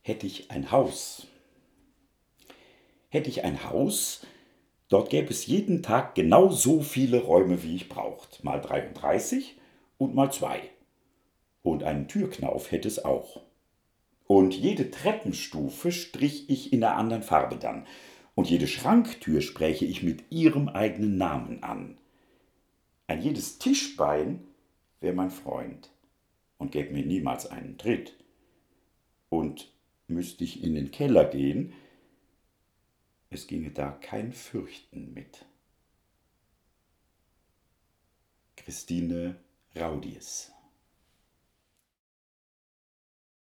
Hätte ich ein Haus. Hätte ich ein Haus, dort gäbe es jeden Tag genau so viele Räume, wie ich braucht. Mal 33 und mal 2. Und einen Türknauf hätte es auch. Und jede Treppenstufe strich ich in einer anderen Farbe dann. Und jede Schranktür spräche ich mit ihrem eigenen Namen an. Ein jedes Tischbein wär mein Freund und gäb mir niemals einen Tritt. Und müsst ich in den Keller gehen, es ginge da kein Fürchten mit. Christine Raudies.